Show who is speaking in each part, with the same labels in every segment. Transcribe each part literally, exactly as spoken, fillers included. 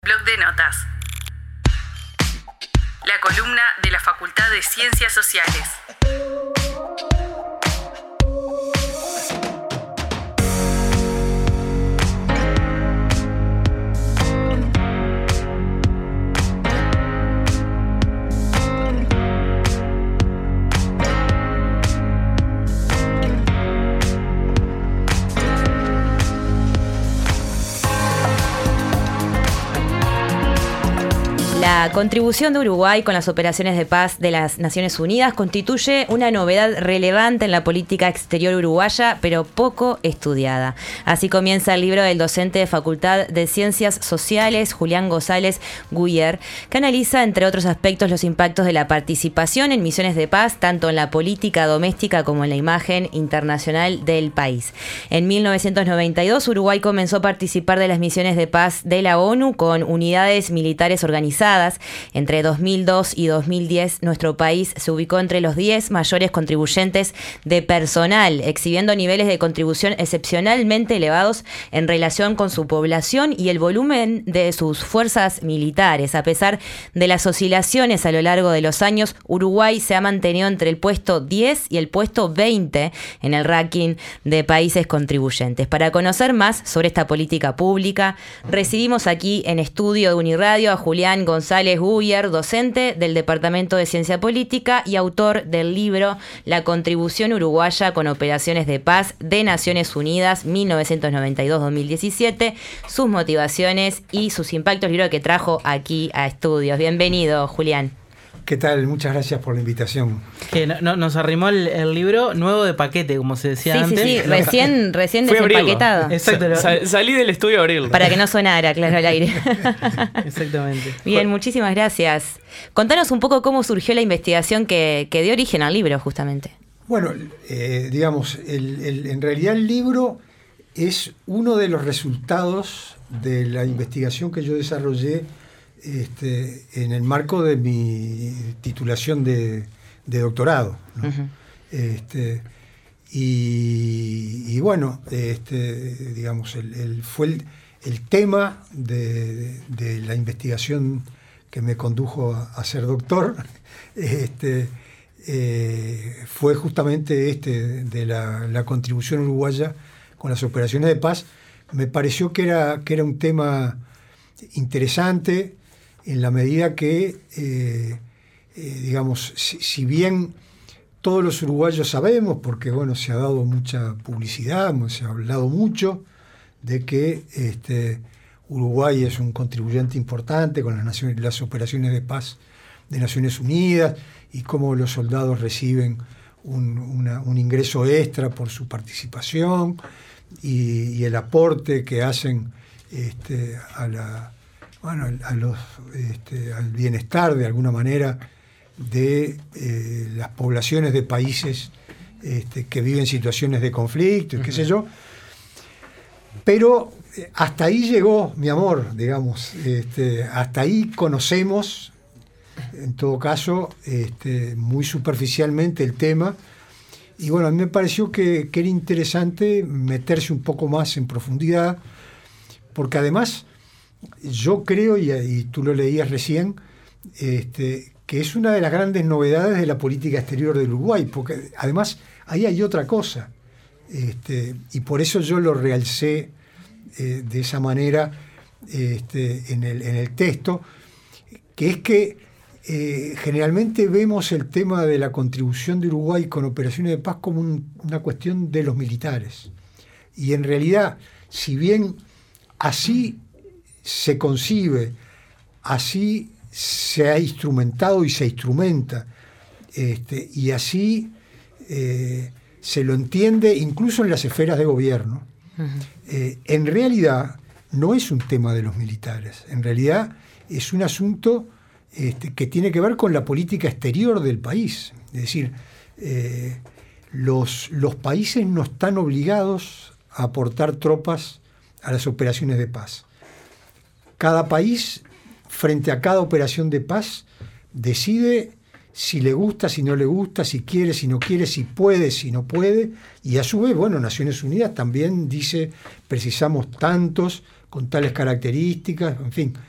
Speaker 1: Blog de notas. La columna de la Facultad de Ciencias Sociales.
Speaker 2: La contribución de Uruguay con las operaciones de paz de las Naciones Unidas constituye una novedad relevante en la política exterior uruguaya, pero poco estudiada. Así comienza el libro del docente de Facultad de Ciencias Sociales, Julián González Guyer, que analiza, entre otros aspectos, los impactos de la participación en misiones de paz, tanto en la política doméstica como en la imagen internacional del país. En mil novecientos noventa y dos, Uruguay comenzó a participar de las misiones de paz de la ONU con unidades militares organizadas. Entre dos mil dos y dos mil diez, nuestro país se ubicó entre los diez mayores contribuyentes de personal, exhibiendo niveles de contribución excepcionalmente elevados en relación con su población y el volumen de sus fuerzas militares. A pesar de las oscilaciones a lo largo de los años, Uruguay se ha mantenido entre el puesto diez y el puesto veinte en el ranking de países contribuyentes. Para conocer más sobre esta política pública, recibimos aquí en estudio de Uniradio a Julián González González Guyer, docente del Departamento de Ciencia Política y autor del libro La contribución uruguaya con operaciones de paz de Naciones Unidas mil novecientos noventa y dos a dos mil diecisiete, sus motivaciones y sus impactos, libro que trajo aquí a estudios. Bienvenido, Julián.
Speaker 3: ¿Qué tal? Muchas gracias por la invitación.
Speaker 4: Que no, no, nos arrimó el, el libro nuevo de paquete, como se decía
Speaker 2: sí,
Speaker 4: antes.
Speaker 2: Sí, sí, recién, recién desempaquetado.
Speaker 4: Exacto.
Speaker 5: Sa- salí del estudio a abrirlo.
Speaker 2: Para que no sonara, claro, al aire.
Speaker 4: Exactamente.
Speaker 2: Bien, muchísimas gracias. Contanos un poco cómo surgió la investigación que, que dio origen al libro, justamente.
Speaker 3: Bueno, eh, digamos, el, el, en realidad el libro es uno de los resultados de la investigación que yo desarrollé Este, en el marco de mi titulación de, de doctorado, ¿no? Uh-huh. este, y, y bueno, este, digamos, el, el, fue el, el tema de, de, de la investigación que me condujo a, a ser doctor, este, eh, fue justamente este de la, la contribución uruguaya con las operaciones de paz. Me pareció que era, que era un tema interesante, en la medida que, eh, eh, digamos, si, si bien todos los uruguayos sabemos, porque bueno, se ha dado mucha publicidad, se ha hablado mucho de que este, Uruguay es un contribuyente importante con las, naciones, las operaciones de paz de Naciones Unidas y cómo los soldados reciben un, una, un ingreso extra por su participación y, y el aporte que hacen este, a la... Bueno, a los, este, al bienestar, de alguna manera, de eh, las poblaciones de países este, que viven situaciones de conflicto, uh-huh. qué sé yo. Pero eh, hasta ahí llegó mi amor, digamos. Este, hasta ahí conocemos, en todo caso, este, muy superficialmente el tema. Y bueno, a mí me pareció que, que era interesante meterse un poco más en profundidad, porque además... Yo creo, y, y tú lo leías recién, este, que es una de las grandes novedades de la política exterior del Uruguay, porque además ahí hay otra cosa, este, y por eso yo lo realcé eh, de esa manera este, en, el, en el texto, que es que eh, generalmente vemos el tema de la contribución de Uruguay con operaciones de paz como un, una cuestión de los militares. Y en realidad, si bien así se concibe, así se ha instrumentado y se instrumenta, este, y así eh, se lo entiende incluso en las esferas de gobierno. Uh-huh. Eh, en realidad no es un tema de los militares, en realidad es un asunto este, que tiene que ver con la política exterior del país. Es decir, eh, los, los países no están obligados a aportar tropas a las operaciones de paz. Cada país, frente a cada operación de paz, decide si le gusta, si no le gusta, si quiere, si no quiere, si puede, si no puede. Y a su vez, bueno, Naciones Unidas también dice, precisamos tantos, con tales características, en fin.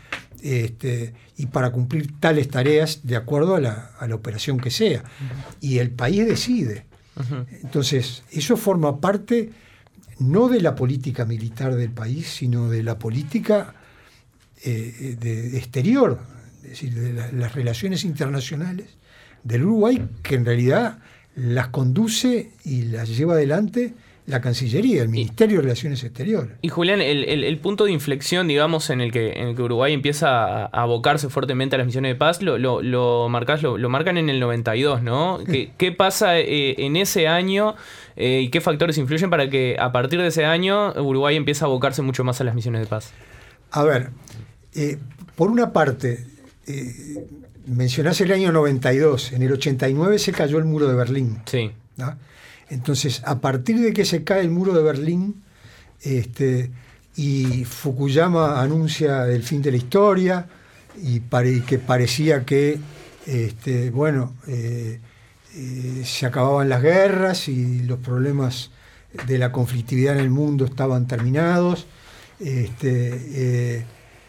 Speaker 3: este, y para cumplir tales tareas de acuerdo a la, a la operación que sea. Uh-huh. Y el país decide. Uh-huh. Entonces, eso forma parte no de la política militar del país, sino de la política eh, de, de exterior, es decir, de la, las relaciones internacionales del Uruguay, que en realidad las conduce y las lleva adelante la Cancillería, el Ministerio de Relaciones Exteriores.
Speaker 5: Y Julián, el, el, el punto de inflexión, digamos, en el que, en el que Uruguay empieza a, a abocarse fuertemente a las misiones de paz, lo, lo, lo, marcás, lo, lo marcan en el noventa y dos, ¿no? Sí. ¿Qué, qué pasa eh, en ese año eh, y qué factores influyen para que a partir de ese año Uruguay empiece a abocarse mucho más a las misiones de paz?
Speaker 3: A ver, eh, por una parte, eh, mencionás el año noventa y dos, en el ochenta y nueve se cayó el muro de Berlín.
Speaker 5: Sí.
Speaker 3: ¿No? Entonces, a partir de que se cae el muro de Berlín este, y Fukuyama anuncia el fin de la historia y pare, que parecía que este, bueno, eh, eh, se acababan las guerras y los problemas de la conflictividad en el mundo estaban terminados, este, eh,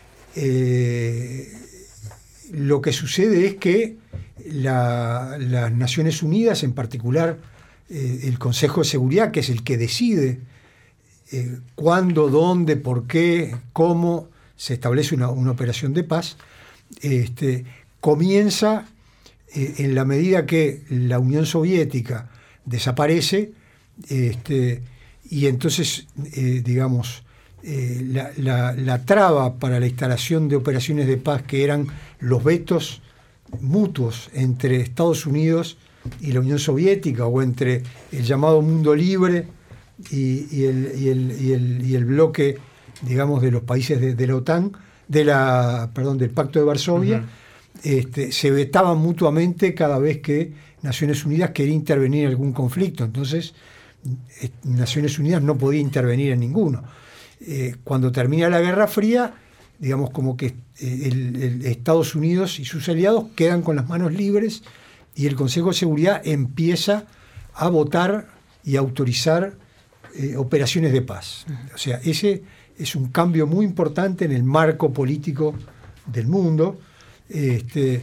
Speaker 3: eh, lo que sucede es que la, las Naciones Unidas, en particular el Consejo de Seguridad, que es el que decide eh, cuándo, dónde, por qué, cómo se establece una, una operación de paz, este, comienza eh, en la medida que la Unión Soviética desaparece, este, y entonces, eh, digamos, eh, la, la, la traba para la instalación de operaciones de paz, que eran los vetos mutuos entre Estados Unidos y la Unión Soviética, o entre el llamado mundo libre y, y, el, y, el, y, el, y el bloque, digamos, de los países de, de la OTAN, de la, perdón, del Pacto de Varsovia, uh-huh. este, se vetaban mutuamente cada vez que Naciones Unidas quería intervenir en algún conflicto. Entonces, eh, Naciones Unidas no podía intervenir en ninguno. Eh, cuando termina la Guerra Fría, digamos, como que eh, el, el Estados Unidos y sus aliados quedan con las manos libres, y el Consejo de Seguridad empieza a votar y a autorizar eh, operaciones de paz. O sea, ese es un cambio muy importante en el marco político del mundo. Este,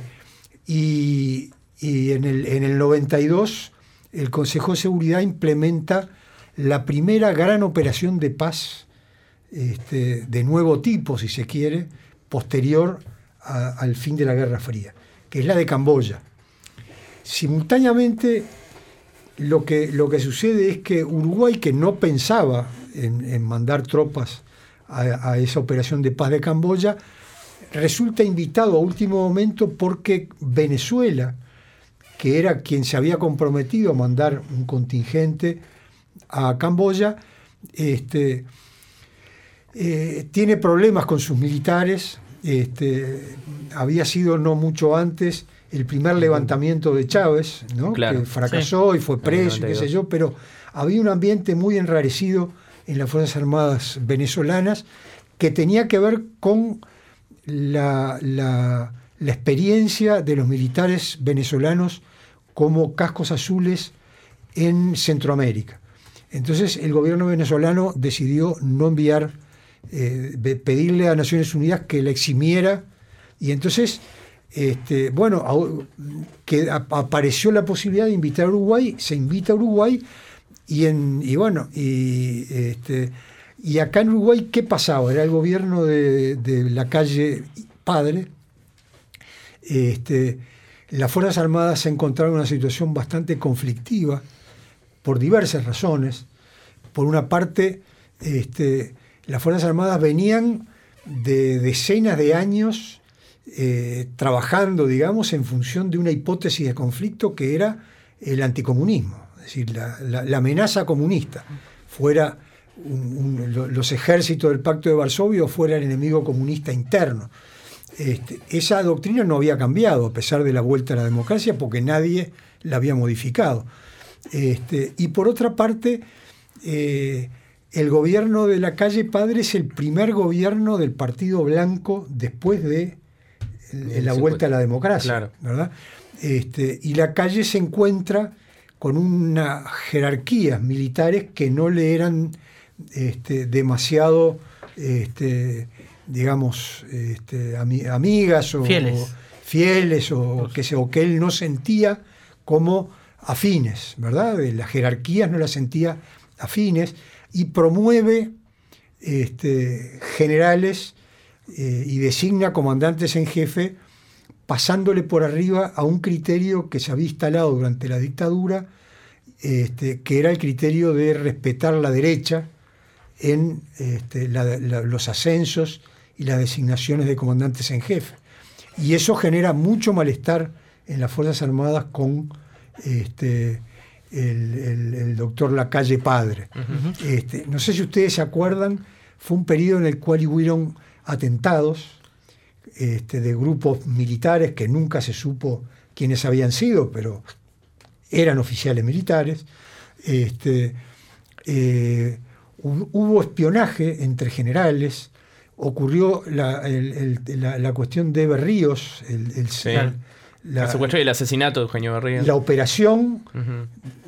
Speaker 3: y y en, el, en el noventa y dos el Consejo de Seguridad implementa la primera gran operación de paz este, de nuevo tipo, si se quiere, posterior a, al fin de la Guerra Fría, que es la de Camboya. Simultáneamente, lo que, lo que sucede es que Uruguay, que no pensaba en, en mandar tropas a, a esa operación de paz de Camboya, resulta invitado a último momento porque Venezuela, que era quien se había comprometido a mandar un contingente a Camboya, este, eh, tiene problemas con sus militares. Este, había sido no mucho antes el primer levantamiento de Chávez, ¿no? Claro, que fracasó, sí, y fue preso, qué sé yo, pero había un ambiente muy enrarecido en las Fuerzas Armadas venezolanas que tenía que ver con la, la, la experiencia de los militares venezolanos como cascos azules en Centroamérica. Entonces el gobierno venezolano decidió no enviar, eh, pedirle a Naciones Unidas que la eximiera, y entonces Este, bueno, que apareció la posibilidad de invitar a Uruguay, se invita a Uruguay, y, en, y bueno, y, este, y acá en Uruguay, ¿qué pasaba? Era el gobierno de, de la calle Padre. Este, las Fuerzas Armadas se encontraron en una situación bastante conflictiva por diversas razones. Por una parte, este, las Fuerzas Armadas venían de decenas de años Eh, trabajando, digamos, en función de una hipótesis de conflicto que era el anticomunismo, es decir, la, la, la amenaza comunista, fuera un, un, los ejércitos del Pacto de Varsovia o fuera el enemigo comunista interno. Este, esa doctrina no había cambiado a pesar de la vuelta a la democracia, porque nadie la había modificado. Este, y por otra parte, eh, el gobierno de la calle Padre es el primer gobierno del Partido Blanco después de en la vuelta a la democracia, claro, ¿verdad? Este, y la calle se encuentra con unas jerarquías militares que no le eran este, demasiado este, digamos, este, ami- amigas o
Speaker 4: Fieles.
Speaker 3: fieles o que, se, o que él no sentía como afines, ¿verdad? Las jerarquías no las sentía afines, y promueve este, generales eh, y designa comandantes en jefe, pasándole por arriba a un criterio que se había instalado durante la dictadura, este, que era el criterio de respetar la derecha en este, la, la, los ascensos y las designaciones de comandantes en jefe. Y eso genera mucho malestar en las Fuerzas Armadas con este, el, el, el doctor Lacalle padre. Uh-huh. Este, no sé si ustedes se acuerdan, fue un periodo en el cual hubieron atentados este, de grupos militares que nunca se supo quiénes habían sido, pero eran oficiales militares. Este, eh, hubo espionaje entre generales, ocurrió la, el, el, la, la cuestión de Berríos, el, el,
Speaker 5: sí.
Speaker 3: la, la,
Speaker 5: el secuestro y el asesinato de Eugenio Berríos.
Speaker 3: La operación
Speaker 5: uh-huh.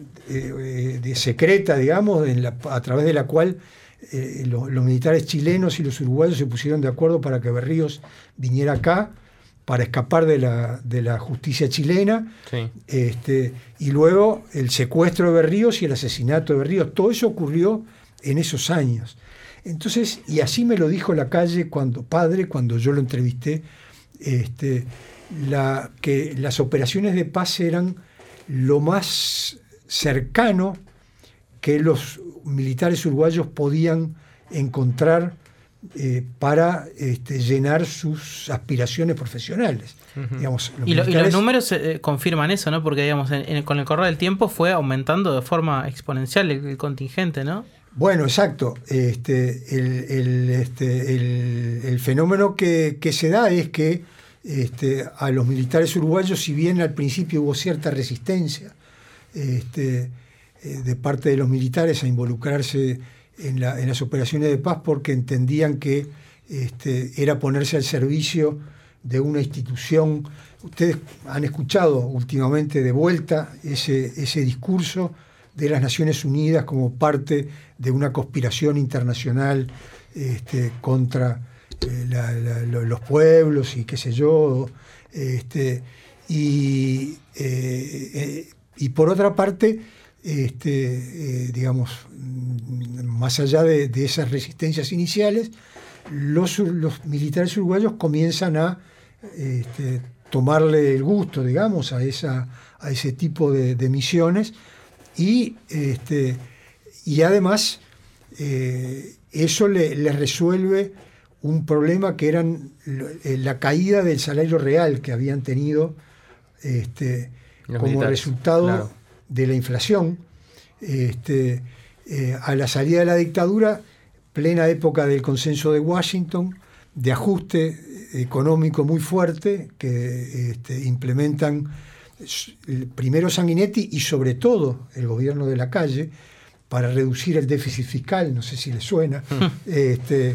Speaker 3: eh, de secreta, digamos, en la, a través de la cual eh, lo, los militares chilenos y los uruguayos se pusieron de acuerdo para que Berríos viniera acá, para escapar de la, de la justicia chilena,
Speaker 5: sí.
Speaker 3: este, y luego el secuestro de Berríos y el asesinato de Berríos. Todo eso ocurrió en esos años. Entonces, y así me lo dijo Lacalle cuando padre, cuando yo lo entrevisté, este, la, que las operaciones de paz eran lo más cercano que los militares uruguayos podían encontrar eh, para este, llenar sus aspiraciones profesionales.
Speaker 4: Uh-huh.
Speaker 3: Digamos, los
Speaker 4: y, lo,
Speaker 3: militares,
Speaker 4: y los números eh, confirman eso, ¿no? Porque digamos, en, en, con el correr del tiempo fue aumentando de forma exponencial el, el contingente, ¿no?
Speaker 3: Bueno, exacto. Este, el, el, este, el, el fenómeno que, que se da es que este, a los militares uruguayos, si bien al principio hubo cierta resistencia este, eh, de parte de los militares a involucrarse en, la, en las operaciones de paz, porque entendían que este, era ponerse al servicio de una institución. Ustedes han escuchado últimamente de vuelta ese, ese discurso de las Naciones Unidas como parte de una conspiración internacional este, contra eh, la, la, los pueblos y qué sé yo. Este, y, eh, eh, y por otra parte, este, eh, digamos, más allá de, de esas resistencias iniciales, los, los militares uruguayos comienzan a este, tomarle el gusto, digamos, a, esa, a ese tipo de, de misiones. Y, este, y además eh, eso le, le resuelve un problema que eran la caída del salario real que habían tenido este, como militares, resultado claro. de la inflación. Este, eh, a la salida de la dictadura, plena época del consenso de Washington, de ajuste económico muy fuerte que este, implementan primero Sanguinetti y sobre todo el gobierno de Lacalle para reducir el déficit fiscal, no sé si les suena, este,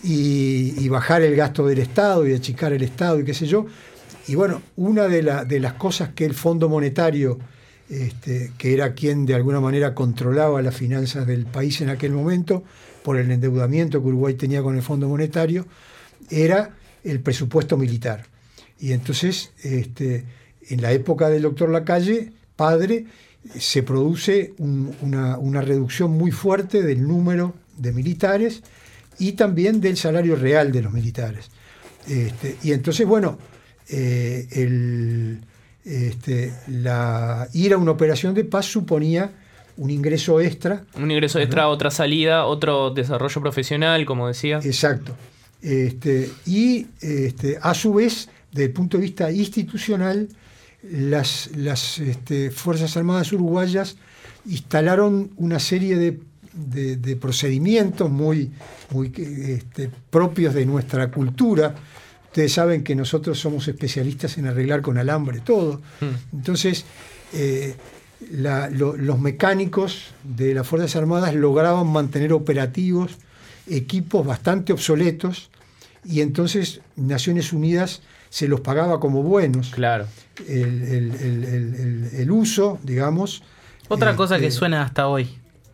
Speaker 3: y, y bajar el gasto del Estado y achicar el Estado y qué sé yo. Y bueno, una de, la, de las cosas que el Fondo Monetario, este, que era quien de alguna manera controlaba las finanzas del país en aquel momento, por el endeudamiento que Uruguay tenía con el Fondo Monetario, era el presupuesto militar. Y entonces, este, en la época del doctor Lacalle, padre, se produce un, una, una reducción muy fuerte del número de militares y también del salario real de los militares. Este, y entonces, bueno, eh, el, este, la, ir a una operación de paz suponía un ingreso extra.
Speaker 5: Un ingreso extra, ¿no? Otra salida, otro desarrollo profesional, como decía.
Speaker 3: Exacto. Este, y este, a su vez, desde el punto de vista institucional, las, las este, Fuerzas Armadas uruguayas instalaron una serie de, de, de procedimientos muy, muy este, propios de nuestra cultura. Ustedes saben que nosotros somos especialistas en arreglar con alambre todo. Mm. Entonces, eh, la, lo, los mecánicos de las Fuerzas Armadas lograban mantener operativos equipos bastante obsoletos y entonces Naciones Unidas se los pagaba como buenos.
Speaker 5: Claro.
Speaker 3: El, el, el, el, el uso, digamos.
Speaker 4: Otra
Speaker 3: este,
Speaker 4: cosa que suena hasta hoy.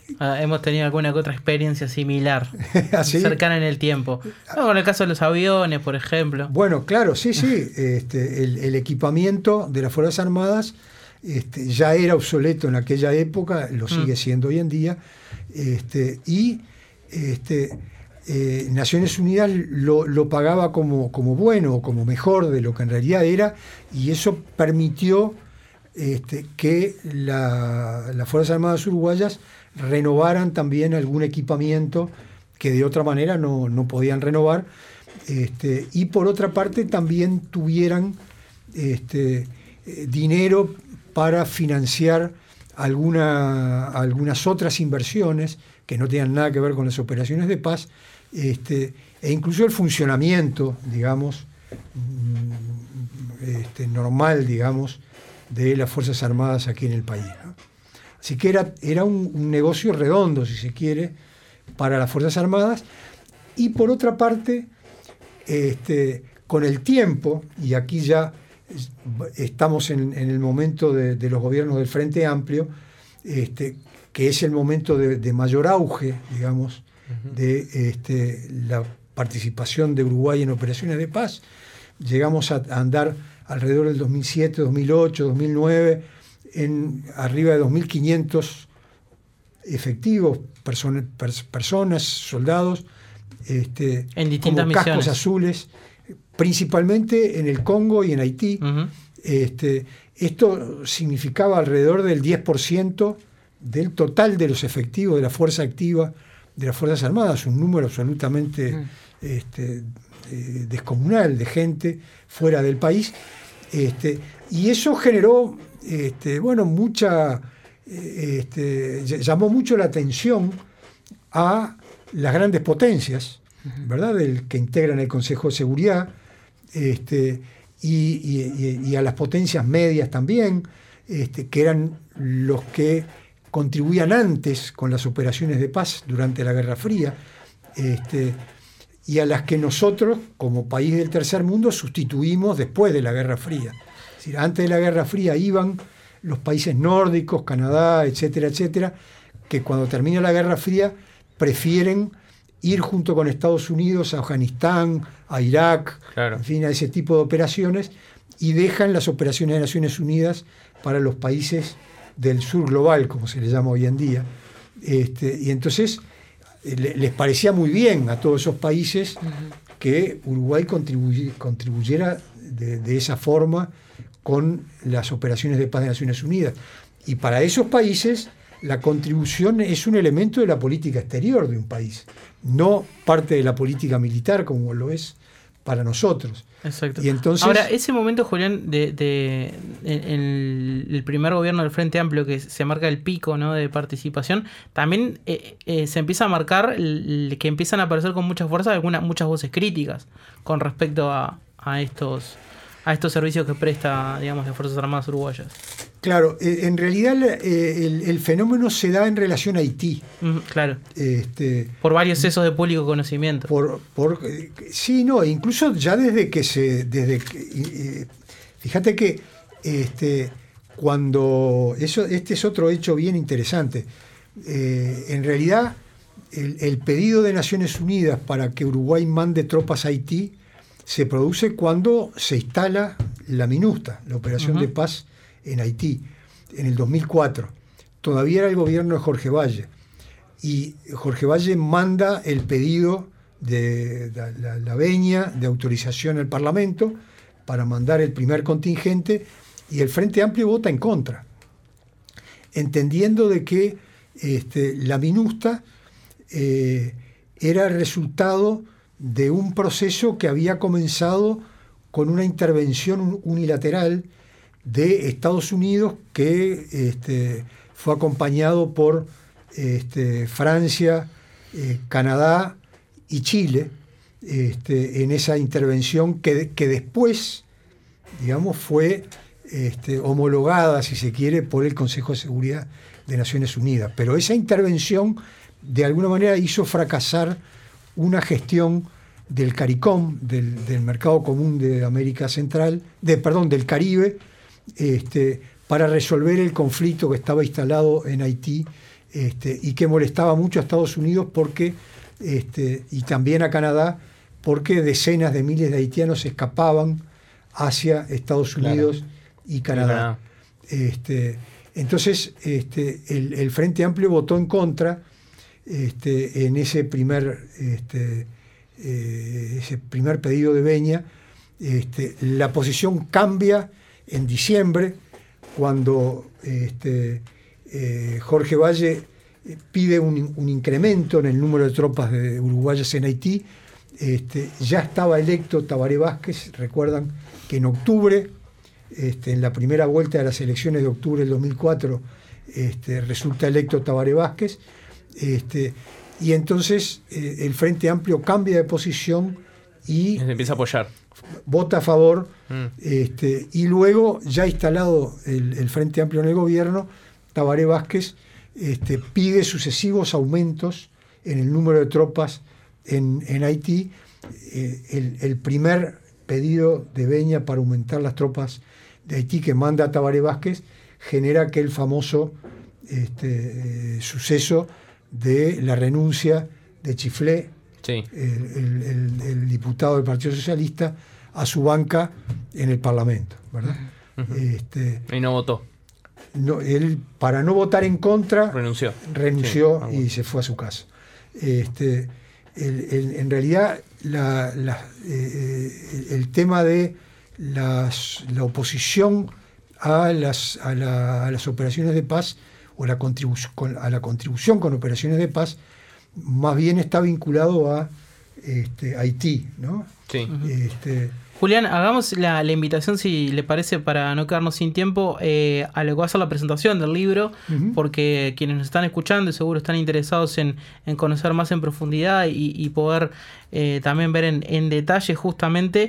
Speaker 4: Ah, hemos tenido alguna que otra experiencia similar,
Speaker 3: ¿Así?
Speaker 4: cercana en el tiempo. No, con el caso de los aviones, por ejemplo.
Speaker 3: Bueno, claro, sí, sí. Este, el, el equipamiento de las Fuerzas Armadas este, ya era obsoleto en aquella época, lo sigue mm. siendo hoy en día. Este, y este, eh, Naciones Unidas lo, lo pagaba como, como bueno, como mejor de lo que en realidad era, y eso permitió este, que la, las Fuerzas Armadas uruguayas renovaran también algún equipamiento que de otra manera no, no podían renovar, este, y por otra parte también tuvieran este, eh, dinero para financiar alguna, algunas otras inversiones que no tenían nada que ver con las operaciones de paz, este, e incluso el funcionamiento, digamos, este, normal, digamos, de las Fuerzas Armadas aquí en el país, ¿no? Así que era, era un, un negocio redondo, si se quiere, para las Fuerzas Armadas. Y por otra parte, este, con el tiempo, y aquí ya estamos en, en el momento de, de los gobiernos del Frente Amplio, este, que es el momento de, de mayor auge, digamos, uh-huh. de este, la participación de Uruguay en operaciones de paz. Llegamos a, a andar alrededor del dos mil siete, dos mil ocho, dos mil nueve, en arriba de dos mil quinientos efectivos, person, pers, personas, soldados, este,
Speaker 4: en distintas
Speaker 3: como cascos
Speaker 4: misiones
Speaker 3: azules, principalmente en el Congo y en Haití. Uh-huh. Este, esto significaba alrededor del diez por ciento del total de los efectivos de la fuerza activa de las Fuerzas Armadas, un número absolutamente uh-huh. este, eh, descomunal de gente fuera del país. Este, y eso generó Este, bueno, mucha, este, llamó mucho la atención a las grandes potencias, ¿verdad?, del, que integran el Consejo de Seguridad, este, y, y, y a las potencias medias también, este, que eran los que contribuían antes con las operaciones de paz durante la Guerra Fría, este, y a las que nosotros, como país del tercer mundo, sustituimos después de la Guerra Fría. Es decir, antes de la Guerra Fría iban los países nórdicos, Canadá, etcétera, etcétera, que cuando termina la Guerra Fría prefieren ir junto con Estados Unidos a Afganistán, a Irak, claro. en fin, a ese tipo de operaciones, y dejan las operaciones de Naciones Unidas para los países del sur global, como se les llama hoy en día. Este, y entonces le, les parecía muy bien a todos esos países uh-huh. que Uruguay contribuy, contribuyera de, de esa forma con las operaciones de paz de Naciones Unidas. Y para esos países la contribución es un elemento de la política exterior de un país, no parte de la política militar como lo es para nosotros.
Speaker 4: Exacto.
Speaker 3: Y entonces,
Speaker 4: ahora, ese momento, Julián, de, de en, en el primer gobierno del Frente Amplio, que se marca el pico, ¿no?, de participación, también eh, eh, se empieza a marcar el, que empiezan a aparecer con mucha fuerza algunas muchas voces críticas con respecto a, a estos a estos servicios que presta, digamos, las Fuerzas Armadas uruguayas.
Speaker 3: Claro, eh, en realidad eh, el, el fenómeno se da en relación a Haití.
Speaker 4: Mm, claro.
Speaker 3: Este,
Speaker 4: por varios excesos de público conocimiento.
Speaker 3: Por, por, eh, sí, no, incluso ya desde que se... desde que, eh, fíjate que este, cuando... eso este es otro hecho bien interesante. Eh, en realidad, el, el pedido de Naciones Unidas para que Uruguay mande tropas a Haití se produce cuando se instala la MINUSTA, la Operación uh-huh. de Paz en Haití, en el dos mil cuatro. Todavía era el gobierno de Jorge Valle. Y Jorge Valle manda el pedido de, de la, la venia de autorización al Parlamento para mandar el primer contingente, y el Frente Amplio vota en contra, entendiendo de que este, la MINUSTA eh, era el resultado de un proceso que había comenzado con una intervención unilateral de Estados Unidos que este, fue acompañado por este, Francia, eh, Canadá y Chile este, en esa intervención que, que después, digamos, fue este, homologada, si se quiere, por el Consejo de Seguridad de Naciones Unidas. Pero esa intervención, de alguna manera, hizo fracasar una gestión del CARICOM, del, del Mercado Común de América Central, de, perdón, del Caribe, este, para resolver el conflicto que estaba instalado en Haití este, y que molestaba mucho a Estados Unidos porque, este, y también a Canadá, porque decenas de miles de haitianos escapaban hacia Estados Unidos claro. y Canadá. Este, entonces, este, el, el Frente Amplio votó en contra este, en ese primer, este, eh, ese primer pedido de Beña. Este, la posición cambia en diciembre, cuando este, eh, Jorge Valle pide un, un incremento en el número de tropas de uruguayas en Haití. Este, ya estaba electo Tabaré Vázquez, recuerdan que en octubre, este, en la primera vuelta de las elecciones de octubre del dos mil cuatro, este, resulta electo Tabaré Vázquez, este, y entonces eh, el Frente Amplio cambia de posición y
Speaker 5: se empieza a apoyar.
Speaker 3: Vota a favor,
Speaker 5: mm.
Speaker 3: este, y luego, ya instalado el, el Frente Amplio en el gobierno, Tabaré Vázquez este, pide sucesivos aumentos en el número de tropas en, en Haití. Eh, el, el primer pedido de Beña para aumentar las tropas de Haití que manda a Tabaré Vázquez genera aquel famoso este, eh, suceso de la renuncia de Chiflé,
Speaker 5: sí.
Speaker 3: el, el, el, el diputado del Partido Socialista, a su banca en el Parlamento, ¿verdad?
Speaker 5: Uh-huh.
Speaker 3: Este,
Speaker 5: y no votó.
Speaker 3: No, él, para no votar en contra,
Speaker 5: renunció,
Speaker 3: renunció
Speaker 5: sí,
Speaker 3: y
Speaker 5: bueno.
Speaker 3: se fue a su casa. Este, el, el, en realidad, la, la, eh, el tema de las, la oposición a las, a, la, a las operaciones de paz o la contribu- con, a la contribución con operaciones de paz, más bien está vinculado a este, Haití, ¿no?
Speaker 5: Sí.
Speaker 3: Este,
Speaker 4: Julián, hagamos la, la invitación, si le parece, para no quedarnos sin tiempo, eh, a lo que va a ser la presentación del libro, uh-huh. porque quienes nos están escuchando y seguro están interesados en, en conocer más en profundidad y, y poder eh, también ver en, en detalle justamente.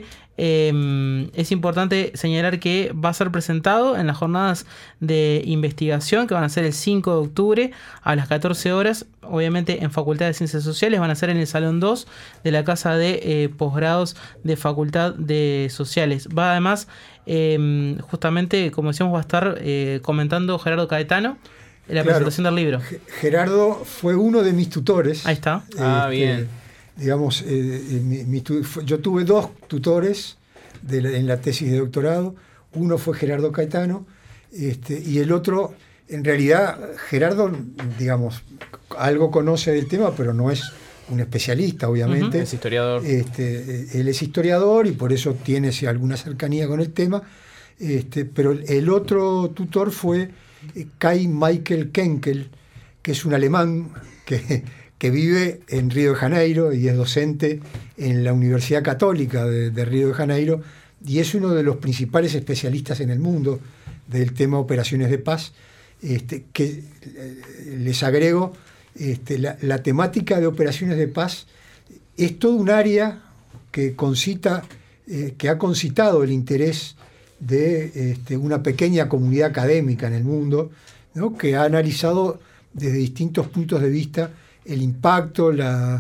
Speaker 4: Eh, es importante señalar que va a ser presentado en las jornadas de investigación que van a ser el cinco de octubre a las catorce horas, obviamente en Facultad de Ciencias Sociales, van a ser en el Salón dos de la Casa de eh, Posgrados de Facultad de Sociales. Va además, eh, justamente, como decíamos, va a estar eh, comentando Gerardo Caetano en la claro, presentación del libro.
Speaker 3: Gerardo fue uno de mis tutores.
Speaker 4: Ahí está.
Speaker 5: Ah,
Speaker 3: este,
Speaker 5: bien.
Speaker 3: Digamos, eh, mi, mi, yo tuve dos tutores de la, en la tesis de doctorado. Uno fue Gerardo Caetano, este, y el otro, en realidad, Gerardo, digamos, algo conoce del tema, pero no es un especialista, obviamente.
Speaker 5: Uh-huh. Es historiador.
Speaker 3: Este, él es historiador y por eso tiene alguna cercanía con el tema. Este, pero el otro tutor fue Kai Michael Kenkel, que es un alemán que... que vive en Río de Janeiro y es docente en la Universidad Católica de, de Río de Janeiro, y es uno de los principales especialistas en el mundo del tema operaciones de paz, este, que eh, les agrego, este, la, la temática de operaciones de paz es todo un área que, concita, eh, que ha concitado el interés de este, una pequeña comunidad académica en el mundo, ¿no? Que ha analizado desde distintos puntos de vista el impacto, la,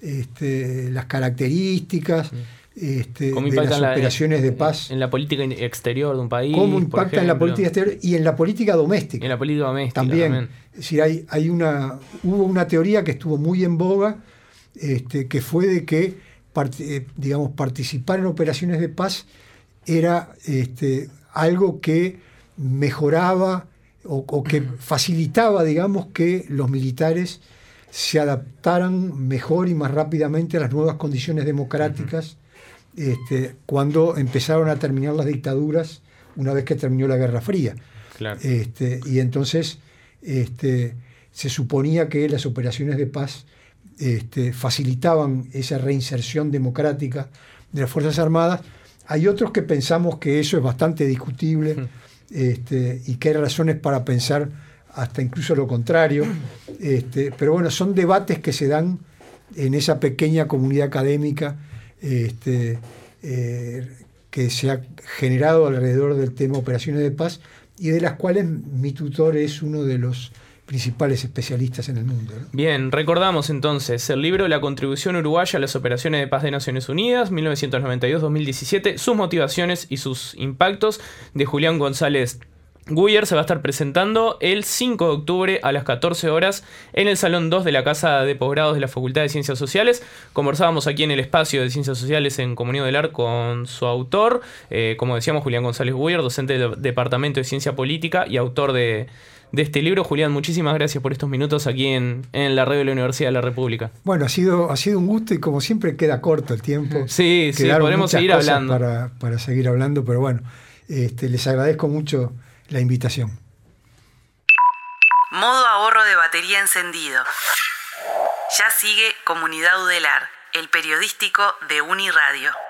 Speaker 3: este, las características este, de las operaciones
Speaker 5: la,
Speaker 3: de paz.
Speaker 5: En la política exterior de un país.
Speaker 3: Cómo impacta en la política exterior y en la política doméstica.
Speaker 5: En la política doméstica
Speaker 3: también.
Speaker 5: también.
Speaker 3: Es decir, hay, hay una, hubo una teoría que estuvo muy en boga, este, que fue de que part, eh, digamos, participar en operaciones de paz era este, algo que mejoraba o, o que facilitaba, digamos, que los militares se adaptaran mejor y más rápidamente a las nuevas condiciones democráticas uh-huh. este, cuando empezaron a terminar las dictaduras una vez que terminó la Guerra Fría.
Speaker 5: Claro.
Speaker 3: Este, y entonces este, se suponía que las operaciones de paz este, facilitaban esa reinserción democrática de las Fuerzas Armadas. Hay otros que pensamos que eso es bastante discutible uh-huh. este, y que hay razones para pensar hasta incluso lo contrario, este, pero bueno, son debates que se dan en esa pequeña comunidad académica este, eh, que se ha generado alrededor del tema operaciones de paz y de las cuales mi tutor es uno de los principales especialistas en el mundo, ¿no?
Speaker 5: Bien, recordamos entonces el libro La contribución uruguaya a las operaciones de paz de Naciones Unidas, mil novecientos noventa y dos a dos mil diecisiete, sus motivaciones y sus impactos, de Julián González Guyer se va a estar presentando el cinco de octubre a las catorce horas en el Salón dos de la Casa de Posgrados de la Facultad de Ciencias Sociales. Conversábamos aquí en el espacio de Ciencias Sociales en Comunidad del Ar con su autor, eh, como decíamos, Julián González Guyer, docente del Departamento de Ciencia Política y autor de, de este libro. Julián, muchísimas gracias por estos minutos aquí en, en la radio de la Universidad de la República.
Speaker 3: Bueno, ha sido, ha sido un gusto y como siempre queda corto el tiempo.
Speaker 5: Sí, sí,
Speaker 3: Quedaron
Speaker 5: podremos
Speaker 3: muchas
Speaker 5: seguir
Speaker 3: cosas
Speaker 5: hablando.
Speaker 3: Para, para seguir hablando, pero bueno, este, les agradezco mucho la invitación.
Speaker 1: Modo ahorro de batería encendido. Ya sigue Comunidad Udelar, el periodístico de Uniradio.